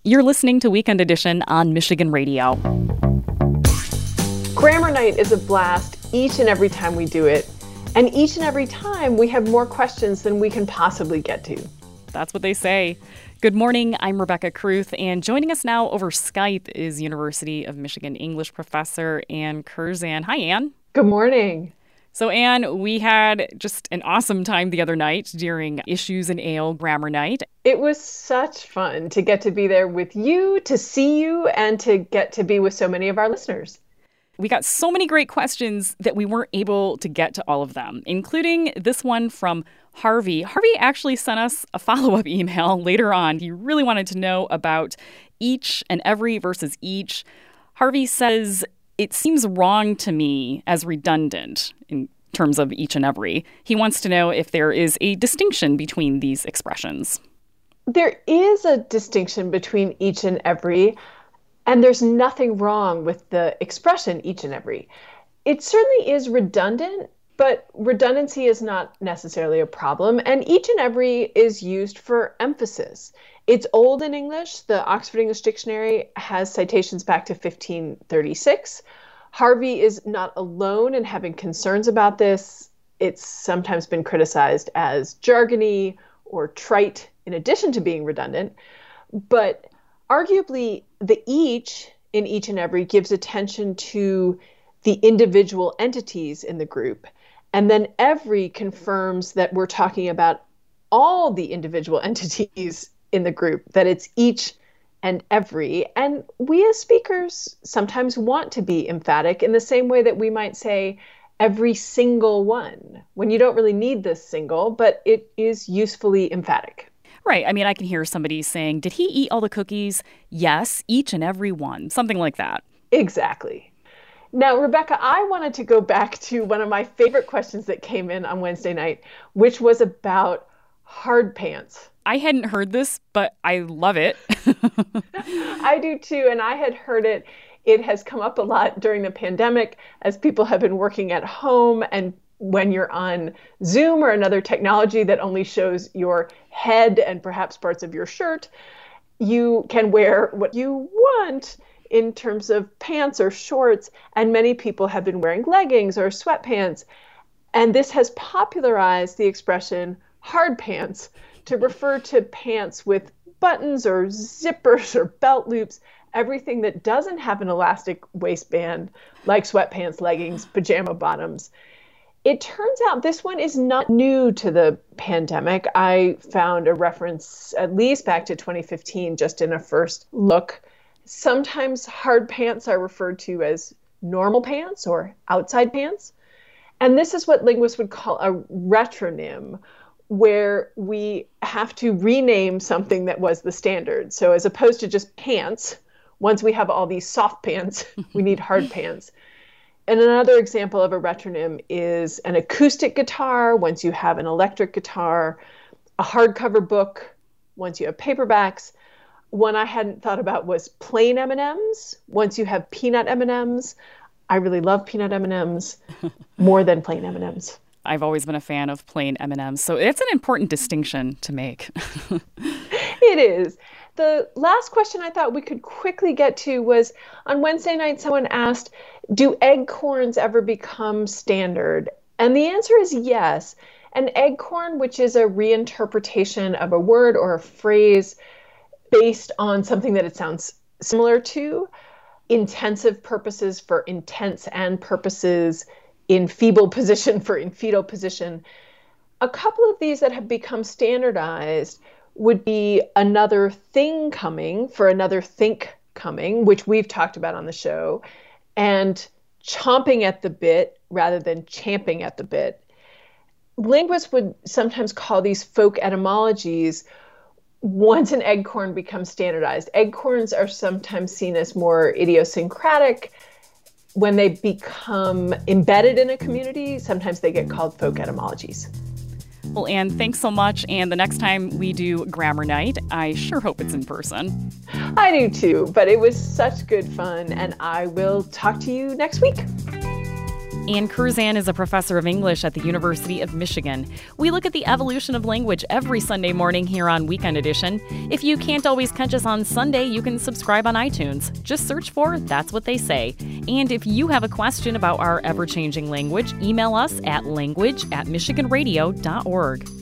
You're listening to Weekend Edition on Michigan Radio. Grammar Night is a blast each and every time we do it. And each and every time we have more questions than we can possibly get to. That's what they say. Good morning, I'm Rebecca Kruth, and joining us now over Skype is University of Michigan English professor Ann Curzan. Hi, Ann. Good morning. So, Ann, we had just an awesome time the other night during Issues in Ale Grammar Night. It was such fun to get to be there with you, to see you, and to get to be with so many of our listeners. We got so many great questions that we weren't able to get to all of them, including this one from Harvey. Harvey actually sent us a follow-up email later on. He really wanted to know about each and every versus each. Harvey says, it seems wrong to me as redundant in terms of each and every. He wants to know if there is a distinction between these expressions. There is a distinction between each and every. And there's nothing wrong with the expression each and every. It certainly is redundant, but redundancy is not necessarily a problem. And each and every is used for emphasis. It's old in English. The Oxford English Dictionary has citations back to 1536. Harvey is not alone in having concerns about this. It's sometimes been criticized as jargony or trite in addition to being redundant. But arguably, the each in each and every gives attention to the individual entities in the group. And then every confirms that we're talking about all the individual entities in the group, that it's each and every. And we as speakers sometimes want to be emphatic in the same way that we might say every single one, when you don't really need this single, but it is usefully emphatic. Right. I mean, I can hear somebody saying, did he eat all the cookies? Yes, each and every one. Something like that. Exactly. Now, Rebecca, I wanted to go back to one of my favorite questions that came in on Wednesday night, which was about hard pants. I hadn't heard this, but I love it. I do too. And I had heard it. It has come up a lot during the pandemic as people have been working at home, and when you're on Zoom or another technology that only shows your head and perhaps parts of your shirt, you can wear what you want in terms of pants or shorts. And many people have been wearing leggings or sweatpants. And this has popularized the expression hard pants to refer to pants with buttons or zippers or belt loops, everything that doesn't have an elastic waistband like sweatpants, leggings, pajama bottoms. It turns out this one is not new to the pandemic. I found a reference at least back to 2015, just in a first look. Sometimes hard pants are referred to as normal pants or outside pants. And this is what linguists would call a retronym, where we have to rename something that was the standard. So as opposed to just pants, once we have all these soft pants, we need hard pants. And another example of a retronym is an acoustic guitar, once you have an electric guitar, a hardcover book, once you have paperbacks. One I hadn't thought about was plain M&Ms, once you have peanut M&Ms. I really love peanut M&Ms more than plain M&Ms. I've always been a fan of plain M&Ms, so it's an important distinction to make. It is. The last question I thought we could quickly get to was, on Wednesday night, someone asked, do eggcorns ever become standard? And the answer is yes. An eggcorn, which is a reinterpretation of a word or a phrase based on something that it sounds similar to, intensive purposes for intense and purposes in feeble position for in fetal position. A couple of these that have become standardized would be another thing coming for another think coming, which we've talked about on the show, and chomping at the bit rather than champing at the bit. Linguists would sometimes call these folk etymologies once an eggcorn becomes standardized. Eggcorns are sometimes seen as more idiosyncratic. When they become embedded in a community, sometimes they get called folk etymologies. Well, Ann, thanks so much. And the next time we do Grammar Night, I sure hope it's in person. I do too, but it was such good fun, and I will talk to you next week. Ann Curzan is a professor of English at the University of Michigan. We look at the evolution of language every Sunday morning here on Weekend Edition. If you can't always catch us on Sunday, you can subscribe on iTunes. Just search for That's What They Say. And if you have a question about our ever-changing language, email us at language@michiganradio.org.